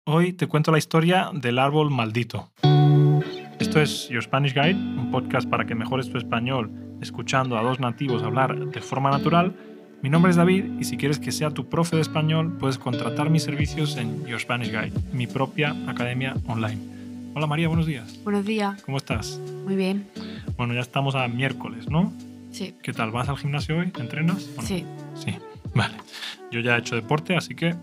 Hoy te cuento la historia del árbol maldito. Esto es Your Spanish Guide, un podcast para que mejores tu español escuchando a dos nativos hablar de forma natural. Mi nombre es David y si quieres que sea tu profe de español, puedes contratar mis servicios en Your Spanish Guide, mi propia academia online. Hola María, buenos días. Buenos días. ¿Cómo estás? Muy bien. Bueno, ya estamos a miércoles, ¿no? Sí. ¿Qué tal? ¿Vas al gimnasio hoy? ¿Entrenas? ¿O no? Sí. Sí, vale. Yo ya he hecho deporte, así que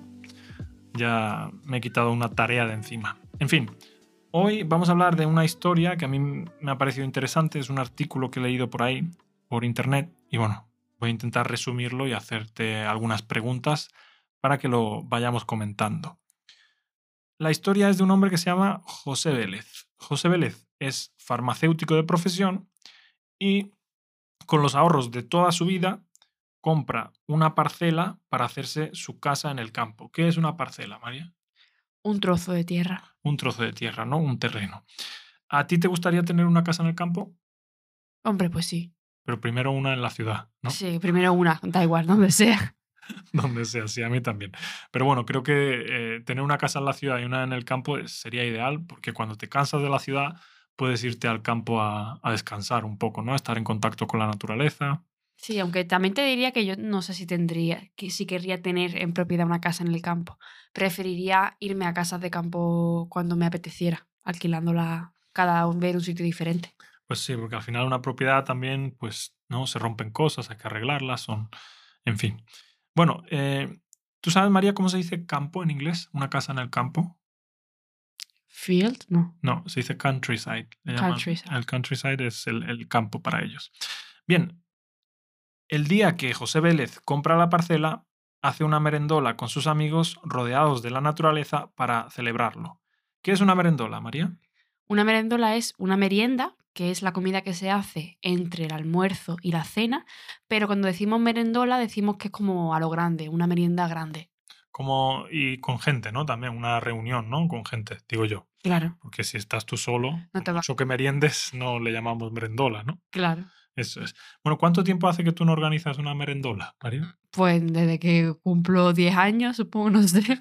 ya me he quitado una tarea de encima. En fin, hoy vamos a hablar de una historia que a mí me ha parecido interesante. Es un artículo que he leído por ahí, por internet, y bueno, voy a intentar resumirlo y hacerte algunas preguntas para que lo vayamos comentando. La historia es de un hombre que se llama José Vélez. José Vélez es farmacéutico de profesión y con los ahorros de toda su vida compra una parcela para hacerse su casa en el campo. ¿Qué es una parcela, María? Un trozo de tierra. Un trozo de tierra, ¿no? Un terreno. ¿A ti te gustaría tener una casa en el campo? Hombre, pues sí. Pero primero una en la ciudad, ¿no? Sí, primero una, da igual, donde sea. Donde sea, sí, a mí también. Pero bueno, creo que tener una casa en la ciudad y una en el campo sería ideal porque cuando te cansas de la ciudad puedes irte al campo a descansar un poco, ¿no? A estar en contacto con la naturaleza. Sí, aunque también te diría que yo no sé si querría tener en propiedad una casa en el campo. Preferiría irme a casas de campo cuando me apeteciera, alquilándola cada vez en un sitio diferente. Pues sí, porque al final una propiedad también, pues, ¿no? Se rompen cosas, hay que arreglarlas, en fin. Bueno, ¿tú sabes, María, cómo se dice campo en inglés? ¿Una casa en el campo? Field, no. No, se dice countryside. Le llaman, Countryside. el countryside es el campo para ellos. Bien, el día que José Vélez compra la parcela, hace una merendola con sus amigos rodeados de la naturaleza para celebrarlo. ¿Qué es una merendola, María? Una merendola es una merienda, que es la comida que se hace entre el almuerzo y la cena, pero cuando decimos merendola decimos que es como a lo grande, una merienda grande. Y con gente, ¿no? También una reunión, ¿no? Con gente, digo yo. Claro, Porque si estás tú solo, no por te va. mucho que meriendes, no le llamamos merendola, ¿no? Claro. Eso es. Bueno, ¿cuánto tiempo hace que tú no organizas una merendola, María? Pues desde que cumplo 10 años, supongo, no sé.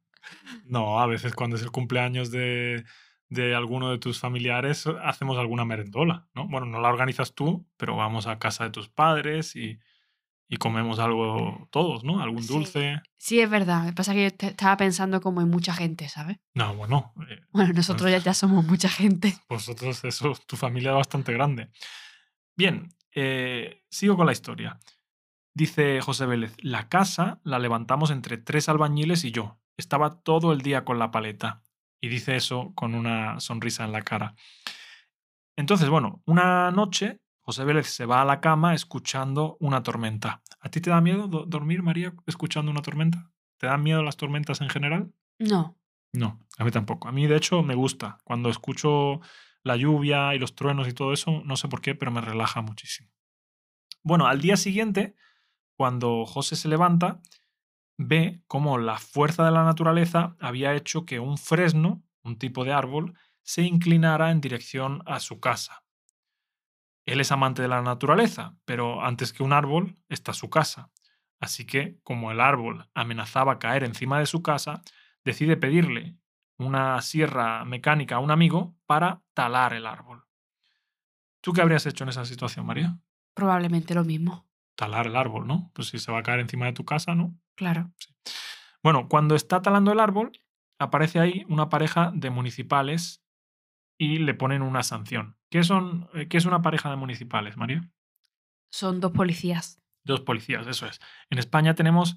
No, a veces cuando es el cumpleaños de alguno de tus familiares hacemos alguna merendola, ¿no? Bueno, no la organizas tú, pero vamos a casa de tus padres y comemos algo todos, ¿no? Algún Sí, dulce. sí es verdad. Me pasa que yo estaba pensando como en mucha gente, ¿sabes? No, bueno, Bueno, nosotros ya somos mucha gente. vosotros, eso, tu familia es bastante grande. Bien, sigo con la historia. Dice José Vélez, la casa la levantamos entre 3 albañiles y yo. Estaba todo el día con la paleta. Y dice eso con una sonrisa en la cara. Entonces, bueno, una noche José Vélez se va a la cama escuchando una tormenta. ¿A ti te da miedo dormir, María, escuchando una tormenta? ¿Te dan miedo las tormentas en general? No. No, a mí tampoco. A mí, de hecho, me gusta. Cuando escucho la lluvia y los truenos y todo eso, no sé por qué, pero me relaja muchísimo. Bueno, al día siguiente, cuando José se levanta, ve cómo la fuerza de la naturaleza había hecho que un fresno, un tipo de árbol, se inclinara en dirección a su casa. Él es amante de la naturaleza, pero antes que un árbol está su casa. Así que, como el árbol amenazaba caer encima de su casa, decide pedirle una sierra mecánica a un amigo para talar el árbol. ¿Tú qué habrías hecho en esa situación, María? Probablemente lo mismo. Talar el árbol, ¿no? Pues si se va a caer encima de tu casa, ¿no? Claro. Sí. Bueno, cuando está talando el árbol, aparece ahí una pareja de municipales y le ponen una sanción. ¿Qué es una pareja de municipales, María? Son dos policías. Dos policías, eso es. En España tenemos,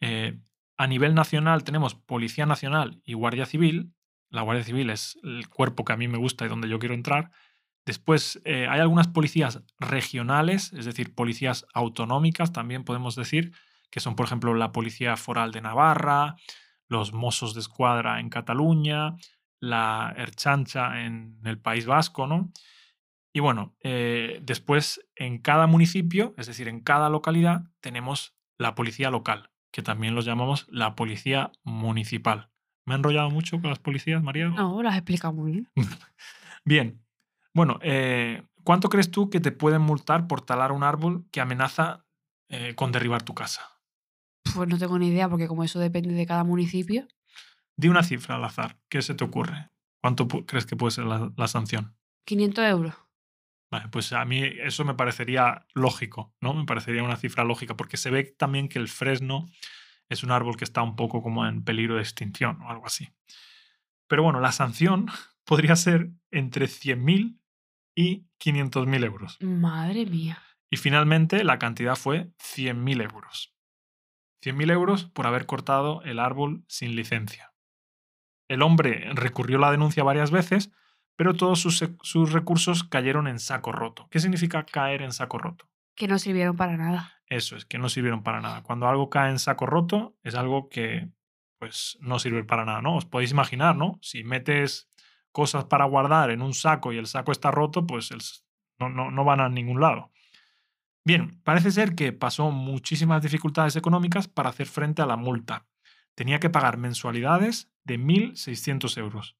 a nivel nacional, tenemos Policía Nacional y Guardia Civil. La Guardia Civil es el cuerpo que a mí me gusta y donde yo quiero entrar. Después hay algunas policías regionales, es decir, policías autonómicas, también podemos decir, que son, por ejemplo, la Policía Foral de Navarra, los Mossos de Escuadra en Cataluña, la Ertzaintza en el País Vasco, ¿no? Y bueno, después en cada municipio, es decir, en cada localidad, tenemos la policía local, que también los llamamos la policía municipal. ¿Me he enrollado mucho con las policías, María? No, lo has explicado muy bien. Bien. Bueno, ¿cuánto crees tú que te pueden multar por talar un árbol que amenaza con derribar tu casa? Pues no tengo ni idea, porque como eso depende de cada municipio. Di una cifra al azar. ¿Qué se te ocurre? ¿Cuánto crees que puede ser la sanción? 500 euros. Vale, pues a mí eso me parecería lógico, ¿no? Me parecería una cifra lógica, porque se ve también que el fresno es un árbol que está un poco como en peligro de extinción o algo así. Pero bueno, la sanción podría ser entre 100.000 y 500.000 euros. Madre mía. Y finalmente la cantidad fue 100.000 euros. 100.000 euros por haber cortado el árbol sin licencia. El hombre recurrió la denuncia varias veces, pero todos sus recursos cayeron en saco roto. ¿Qué significa caer en saco roto? Que no sirvieron para nada. Eso es, que no sirvieron para nada. Cuando algo cae en saco roto, es algo que pues no sirve para nada, ¿no? Os podéis imaginar, ¿no? Si metes cosas para guardar en un saco y el saco está roto, pues no van a ningún lado. Bien, parece ser que pasó muchísimas dificultades económicas para hacer frente a la multa. Tenía que pagar mensualidades de 1.600 euros.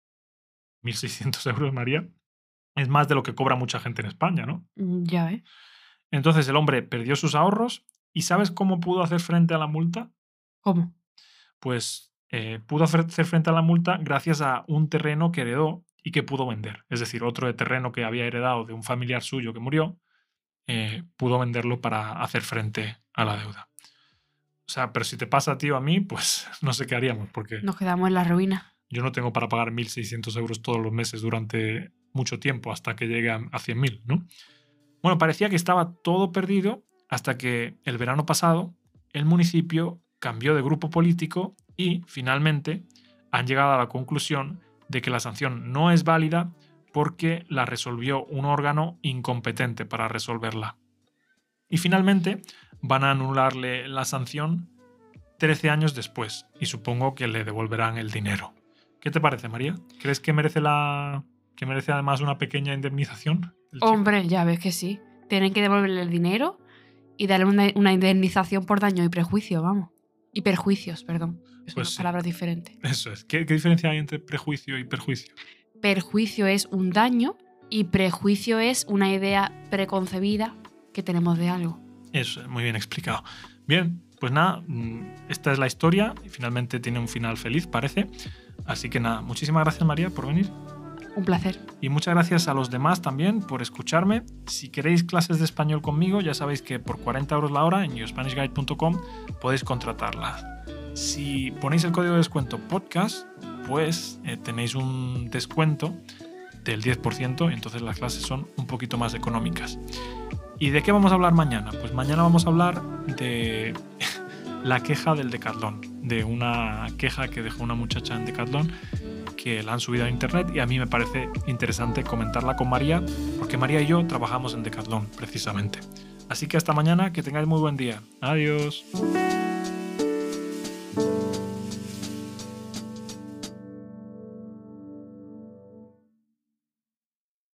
1.600 euros, María, es más de lo que cobra mucha gente en España, ¿no? Ya ves. Entonces el hombre perdió sus ahorros y ¿sabes cómo pudo hacer frente a la multa? ¿Cómo? Pues pudo hacer frente a la multa gracias a un terreno que heredó y que pudo vender. Es decir, otro terreno que había heredado de un familiar suyo que murió, pudo venderlo para hacer frente a la deuda. O sea, pero si te pasa a ti o a mí, pues no sé qué haríamos, porque Nos quedamos en la ruina. yo no tengo para pagar 1.600 euros todos los meses durante mucho tiempo hasta que llegue a 100.000, ¿no? Bueno, parecía que estaba todo perdido hasta que el verano pasado el municipio cambió de grupo político y finalmente han llegado a la conclusión de que la sanción no es válida porque la resolvió un órgano incompetente para resolverla. Y finalmente van a anularle la sanción 13 años después y supongo que le devolverán el dinero. ¿Qué te parece, María? ¿Crees que merece además una pequeña indemnización? Hombre, ya ves que sí. Tienen que devolverle el dinero y darle una indemnización por daño y prejuicio, vamos. Y perjuicios, perdón. Es Pues una sí. palabra diferente. Eso es. ¿Qué diferencia hay entre prejuicio y perjuicio? Perjuicio es un daño y prejuicio es una idea preconcebida que tenemos de algo. Eso es, muy bien explicado. Bien, pues nada, esta es la historia y finalmente tiene un final feliz, parece. Así que nada, muchísimas gracias, María, por venir. Un placer. Y muchas gracias a los demás también por escucharme. Si queréis clases de español conmigo, ya sabéis que por 40 euros la hora en yourspanishguide.com podéis contratarlas. Si ponéis el código de descuento podcast, pues tenéis un descuento del 10% y entonces las clases son un poquito más económicas. ¿Y de qué vamos a hablar mañana? Pues mañana vamos a hablar de la queja del Decathlon, de una queja que dejó una muchacha en Decathlon que la han subido a internet y a mí me parece interesante comentarla con María, porque María y yo trabajamos en Decathlon precisamente. Así que hasta mañana, que tengáis muy buen día. Adiós.